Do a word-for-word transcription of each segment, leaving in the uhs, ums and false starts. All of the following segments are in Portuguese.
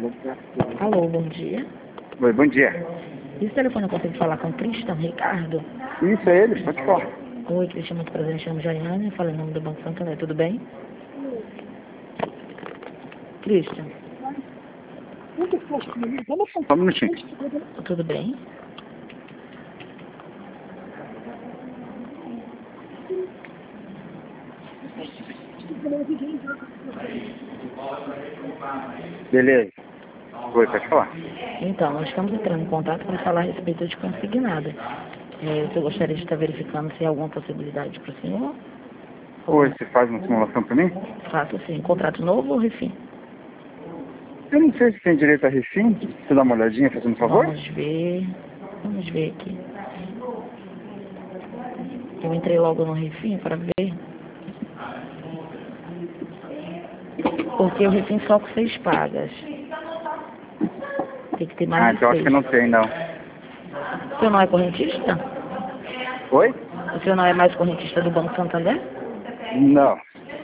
Alô, bom dia. Oi, bom dia. Esse telefone eu consigo falar com o Cristian Ricardo? Isso é ele, pode falar. Oi, Cristian, muito prazer, me chamo Jaiane, falo em nome do Banco Santander, tudo bem? Cristian, Só um minutinho. tudo bem? Beleza. Oi, pode falar. Então, nós estamos entrando em contato para falar a respeito de consignado. É, você gostaria de estar verificando se há alguma possibilidade para o senhor? Oi, você faz uma simulação pra mim? Faço sim. Contrato novo ou refim? Eu não sei se tem direito a refim. Você dá uma olhadinha, fazendo um favor? Vamos ver. Vamos ver aqui. Eu entrei logo no refim para ver. Porque o refim só com seis pagas. Tem que ter mais Ah, de então acho seis. que não tem, não. O senhor não é correntista? Oi? O senhor não é mais correntista do Banco Santander? Não.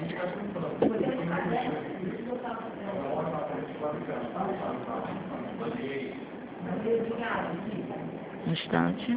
Um instante.